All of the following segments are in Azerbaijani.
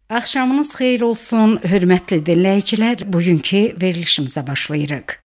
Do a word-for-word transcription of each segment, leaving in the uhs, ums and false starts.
Axşamınız xeyir olsun, hörmətli dinləyicilər. Bugünkü verilişimizə başlayırıq.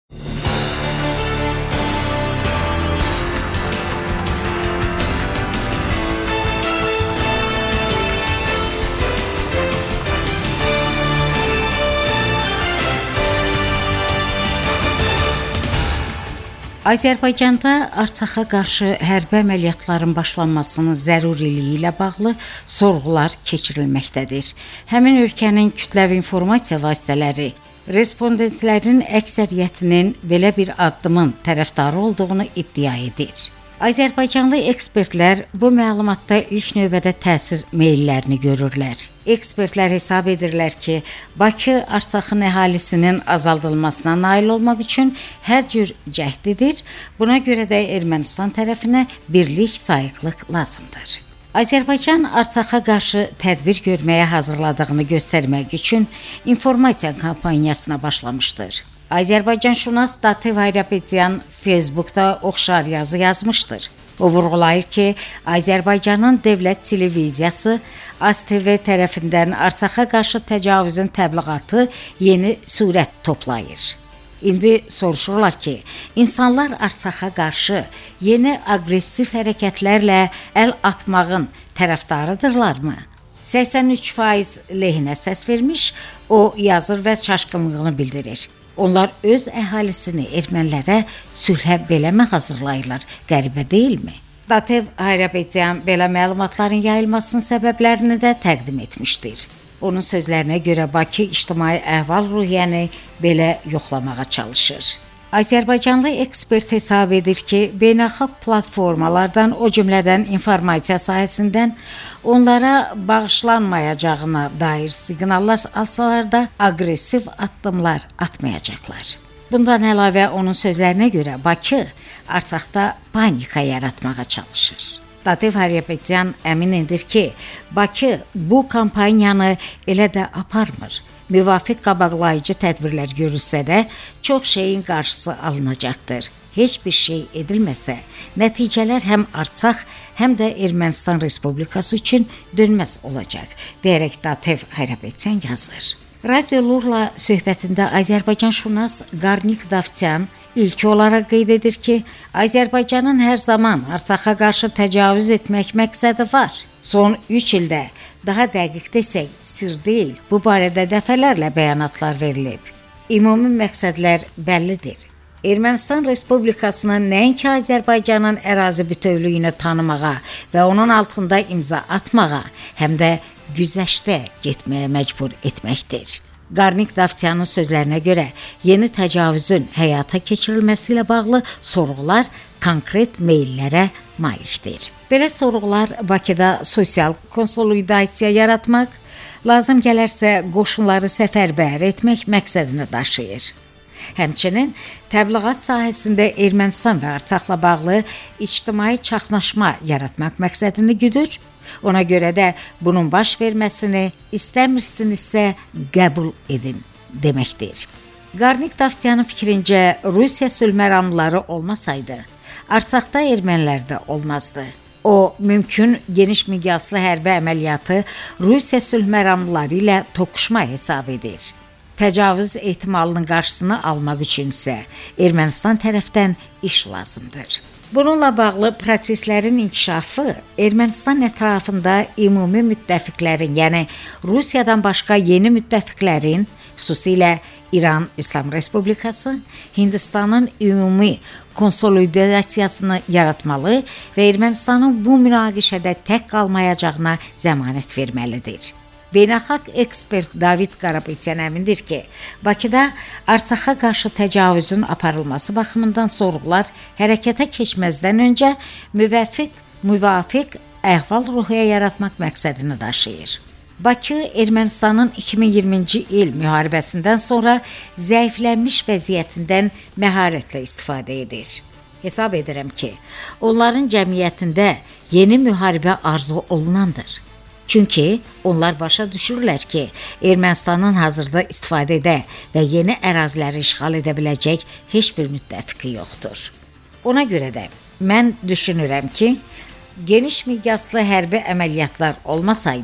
Azərbaycanda Arçaxa qarşı hərbi əməliyyatların başlanmasının zəruriliyi ilə bağlı sorğular keçirilməkdədir. Həmin ölkənin kütləvi informasiya vasitələri respondentlərin əksəriyyətinin belə bir addımın tərəfdarı olduğunu iddia edir. Azərbaycanlı ekspertlər bu məlumatda ilk növbədə təsir meyllərini görürlər. Ekspertlər hesab edirlər ki, Bakı Arçaxın əhalisinin azaldılmasına nail olmaq üçün hər cür cəhd edir. Buna görə də Ermənistan tərəfinə birlik, sayıqlıq lazımdır. Azərbaycan Arçaxa qarşı tədbir görməyə hazırladığını göstərmək üçün informasiya kampaniyasına başlamışdır. Azərbaycanşünas Datev Hayrapetyan Facebookda oxşar yazı yazmışdır. O vurğulayır ki, Azərbaycanın dövlət televiziyası A S T V tərəfindən Arçaxa qarşı təcavüzün təbliğatı yeni sürət toplayır. İndi soruşurlar ki, insanlar Arçaxa qarşı yeni aqressiv hərəkətlərlə əl atmağın tərəfdarıdırlarmı? səksən üç faiz lehinə səs vermiş, o yazır və çaşqınlığını bildirir. Onlar öz əhalisini ermənilərə sülhə beləmi hazırlayırlar? Qəribə deyilmi? Datev Hayrapetyan belə məlumatların yayılmasının səbəblərini də təqdim etmişdir. Onun sözlərinə görə Bakı ictimai əhval-ruhiyyəni belə yoxlamağa çalışır. Azərbaycanlı ekspert hesab edir ki, beynəlxalq platformalardan, o cümlədən informasiya sahəsindən onlara bağışlanmayacağına dair siqnallar alsalar da aqressiv addımlar atmayacaqlar. Bundan əlavə onun sözlərinə görə Bakı Arçaxda panika yaratmağa çalışır. Datev Hayrapetyan əmindir ki, Bakı bu kampaniyanı elə də aparmır. Müvafiq qabaqlayıcı tədbirlər görülsə də çox şeyin qarşısı alınacaqdır. Heç bir şey edilməsə, nəticələr həm Arçax, həm də Ermənistan Respublikası üçün dönməz olacaq, deyərək Datev Hayrapetyan yazır. Radio Lurla söhbətində Azərbaycanşünas Qarnik Davtyan ilk olaraq qeyd edir ki, Azərbaycanın hər zaman Arçaxa qarşı təcavüz etmək məqsədi var. Son üç ildə, daha dəqiq desək, sir deyil, bu barədə dəfələrlə bəyanatlar verilib. Ümumi məqsədlər bəllidir. Ermənistan Respublikasının nəinki Azərbaycanın ərazi bütövlüyünü tanımağa və onun altında imza atmağa, həm də güzəştə getməyə məcbur etməkdir. Qarnik Davtyanın sözlərinə görə yeni təcavüzün həyata keçirilməsi ilə bağlı sorğular konkret meyllərə malikdir. Belə sorğular Bakıda sosial konsolidasiya yaratmaq, lazım gələrsə qoşunları səfərbər etmək məqsədini daşıyır. Həmçinin təbliğat sahəsində Ermənistan və Arçaxla bağlı ictimai çaxnaşma yaratmaq məqsədini güdür. Ona görə də bunun baş verməsini istəmirsinizsə qəbul edin deməkdir. Qarnik Davtyanın fikrincə Rusiya sülhməramlıları olmasaydı, Arçaxda ermənilər də olmazdı. O, mümkün geniş miqyaslı hərbi əməliyyatı Rusiya sülhməramlıları ilə toqquşma hesab edir. Təcavüz ehtimalının qarşısını almaq üçün isə Ermənistan tərəfdən iş lazımdır. Bununla bağlı proseslərin inkişafı Ermənistan ətrafında ümumi müttəfiqlərin, yəni Rusiyadan başqa yeni müttəfiqlərin, xüsusilə İran İslam Respublikası, Hindistanın ümumi konsolidasiyasını yaratmalı və Ermənistanın bu münaqişədə tək qalmayacağına zəmanət verməlidir. Beynəlxalq ekspert David Qarapetyan əmindir ki, Bakıda Arçaxa qarşı təcavüzün aparılması baxımından sorğular hərəkətə keçməzdən öncə müvəffiq, müvafiq əhval-ruhiyyə yaratmaq məqsədini daşıyır. Bakı Ermənistanın iki min iyirminci il müharibəsindən sonra zəiflənmiş vəziyyətindən məharətlə istifadə edir. Hesab edirəm ki, onların cəmiyyətində yeni müharibə arzu olunandır. Çünki onlar başa düşürlər ki, Ermənistanın hazırda istifadədə və yeni əraziləri işğal edə biləcək heç bir müttəfiqi yoxdur. Ona görə də mən düşünürəm ki, geniş miqyaslı hərbi əməliyyatlar olmasaydı,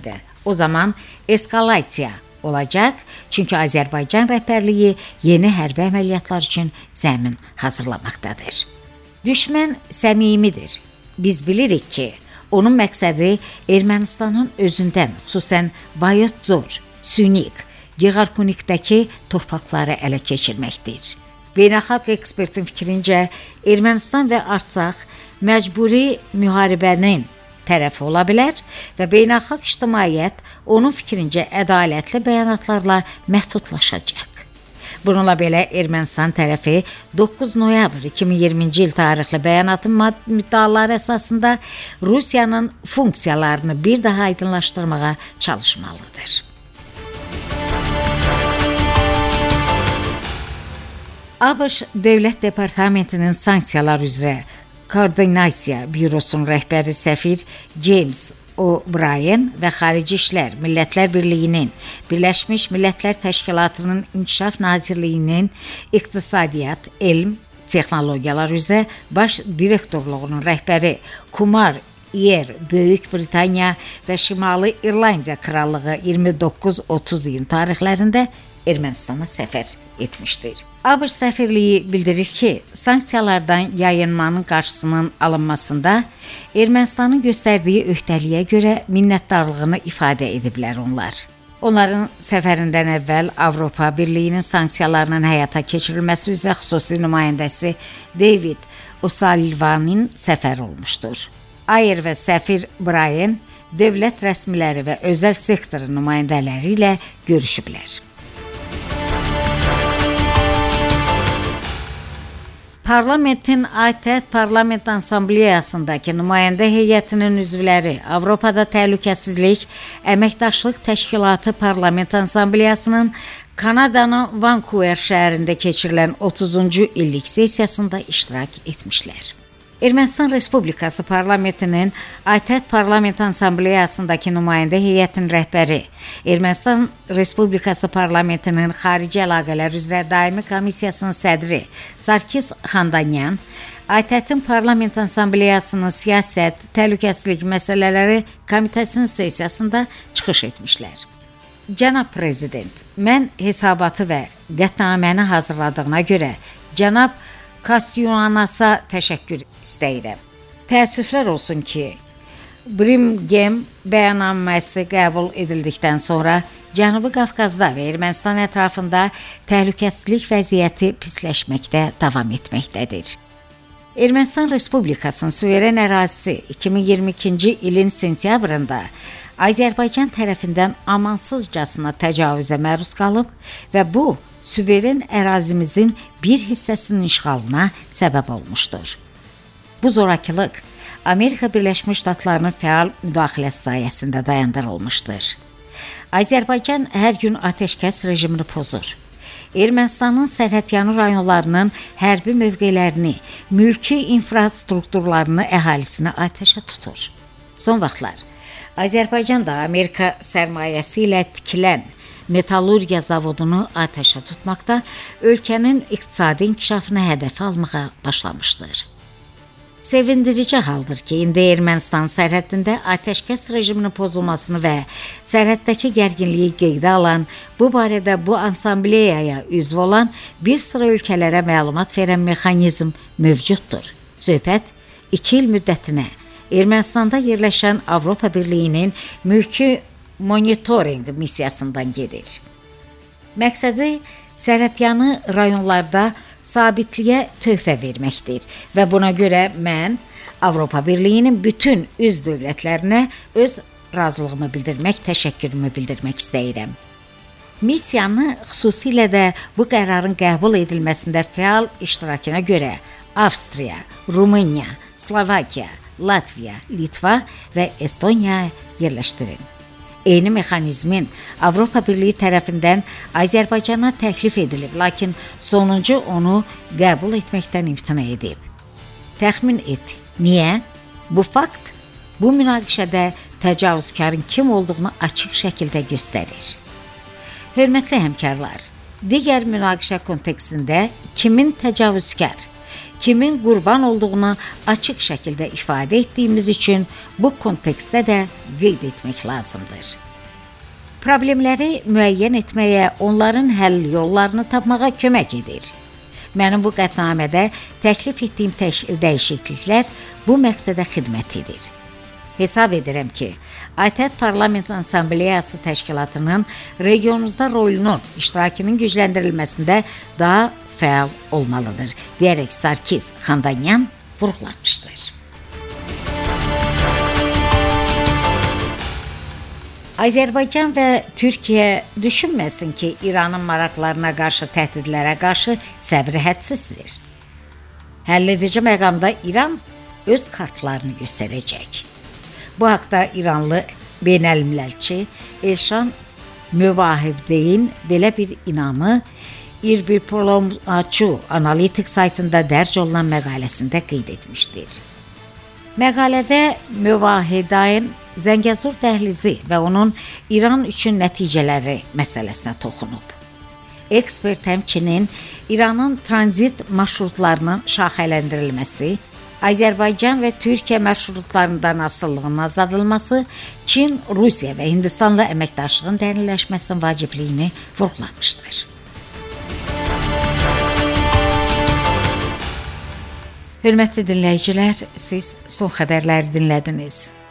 o zaman eskalasiya olacaq, çünki Azərbaycan rəhbərliyi yeni hərbi əməliyyatlar üçün zəmin hazırlamaqdadır. Düşmən səmimidir. Biz bilirik ki, onun məqsədi Ermənistanın özündən, xüsusən Vayotzor, Sünik, Yeğarkunikdəki torpaqları ələ keçirməkdir. Beynəlxalq ekspertin fikrincə, Ermənistan və Artsaq məcburi müharibənin tərəfi ola bilər və beynəlxalq ictimaiyyət onun fikrincə ədalətli bəyanatlarla məhdudlaşacaq. Bununla belə Ermənistan tərəfi doqquz noyabr iki min iyirminci il tarixli bəyanatın müddəaları əsasında Rusiyanın funksiyalarını bir daha aydınlaşdırmağa çalışmalıdır. ABŞ Dövlət Departamentinin sanksiyalar üzrə Koordinasiya Bürosunun rəhbəri səfir James O'Brien və Xarici İşlər Millətlər Birliyinin, Birləşmiş Millətlər Təşkilatının İnkişaf Nazirliyinin İqtisadiyyat, Elm, Texnologiyalar üzrə Baş Direktorluğunun rəhbəri Kumar Yer, Böyük Britaniya və Şimali İrlandiya Krallığı iyirmi doqquz otuz iyun tarixlərində Ermənistana səfər etmişdir. ABŞ səfirliyi bildirir ki, sanksiyalardan yayınmanın qarşısının alınmasında Ermənistanın göstərdiyi öhdəliyə görə minnətdarlığını ifadə ediblər onlar. Onların səfərindən əvvəl Avropa Birliyinin sanksiyalarının həyata keçirilməsi üzrə xüsusi nümayəndəsi David O'Sullivan'ın səfəri olmuşdur. Ayer və səfir Brian dövlət rəsmiləri və özəl sektorun nümayəndələri ilə görüşüblər. Parlamentin ATƏT Parlament Assambleyasındakı nümayəndə heyətinin üzvləri Avropada Təhlükəsizlik Əməkdaşlıq Təşkilatı Parlament Assambleyasının Kanadanın Vancouver şəhərində keçirilən otuzuncu illik sessiyasında iştirak etmişlər. Ermənistan Respublikası Parlamentinin ATƏT Parlament Assambleyasındakı nümayəndə heyətinin rəhbəri, Ermənistan Respublikası Parlamentinin Xarici Əlaqələr üzrə Daimi Komissiyasının sədri Sarkis Xandanyan, ATƏT-in Parlament Assambleyasının Siyasət, Təhlükəsizlik məsələləri komitəsinin sessiyasında çıxış etmişlər. Cənab Prezident, mən hesabatı və qətnaməni hazırladığına görə cənab Kasyuanasa təşəkkür istəyirəm. Təəssüflər olsun ki, Brimgem bəyannaməsi qəbul edildikdən sonra Cənubi Qafqazda və Ermənistan ətrafında təhlükəsizlik vəziyyəti pisləşməkdə davam etməkdədir. Ermənistan Respublikasının suveren ərazisi iki min iyirmi ikinci ilin sentyabrında Azərbaycan tərəfindən amansızcasına təcavüzə məruz qalıb və bu, suveren ərazimizin bir hissəsinin işğalına səbəb olmuşdur. Bu zorakılıq Amerika Birləşmiş Ştatlarının fəal müdaxiləsi sayəsində dayandırılmışdır. Azərbaycan hər gün atəşkəs rejimini pozur. Ermənistanın sərhədyanı rayonlarının hərbi mövqelərini, mülki infrastrukturlarını, əhalisini atəşə tutur. Son vaxtlar Azərbaycan da Amerika sərmayəsi ilə tikilən metallurgiya zavodunu atəşə tutmaqda, ölkənin iqtisadi inkişafını hədəfə almağa başlamışdır. Sevindirici haldır ki, indi Ermənistan sərhədində atəşkəs rejiminin pozulmasını və sərhəddəki gərginliyi qeydə alan, bu barədə bu ansambleyaya üzv olan bir sıra ölkələrə məlumat verən mexanizm mövcuddur. Söhbət iki il müddətinə Ermənistanda yerləşən Avropa Birliyinin mülki monitoring missiyasından gedir. Məqsədi sərhədyanı rayonlarda sabitliyə töhfə verməkdir və buna görə mən Avropa Birliyinin bütün üzv dövlətlərinə öz razılığımı bildirmək, təşəkkürümü bildirmək istəyirəm. Missiyanı xüsusilə də bu qərarın qəbul edilməsində fəal iştirakına görə Avstriya, Rumıniya, Slovakiya, Latviya, Litva və Estoniya yerləşdirin. Eyni mexanizmin Avropa Birliyi tərəfindən Azərbaycana təklif edilib, lakin sonuncu onu qəbul etməkdən imtina edib. Təxmin et, niyə? Bu fakt bu münaqişədə təcavüzkarın kim olduğunu açıq şəkildə göstərir. Hörmətli həmkarlar, digər münaqişə kontekstində kimin təcavüzkar, kimin qurban olduğunu açıq şəkildə ifadə etdiyimiz üçün bu kontekstdə də qeyd etmək lazımdır. problemləri müəyyən etməyə, onların həll yollarını tapmağa kömək edir. Mənim bu qətnamədə təklif etdiyim dəyişikliklər bu məqsədə xidmət edir. Hesab edirəm ki, ATƏD Parlament Assambleyası Təşkilatının regionumuzda rolunun, iştirakının gücləndirilməsində daha fəal olmalıdır, deyərək Sarkis Xandanyan vurğulamışdır. Azərbaycan və Türkiyə düşünməsin ki, İranın maraqlarına qarşı təhdidlərə qarşı səbri hədsizdir. Həlledici məqamda İran öz kartlarını göstərəcək. Bu haqda İranlı beynəlmiləlçi Elşan Müvahibdeyn belə bir inamı İrbiprolomaçu analitik saytında dərc olunan məqaləsində qeyd etmişdir. Məqalədə Müvahibdeyn Zəngəzur dəhlizi və onun İran üçün nəticələri məsələsinə toxunub. Ekspert həmçinin İranın tranzit marşrutlarının şaxələndirilməsi, Azərbaycan və Türkiyə marşrutlarından asılılığının azaldılması, Çin, Rusiya və Hindistanla əməkdaşlığın dərinləşməsinin vacibliyini vurğulamışdır. Hörmətli dinləyicilər, siz son xəbərləri dinlədiniz.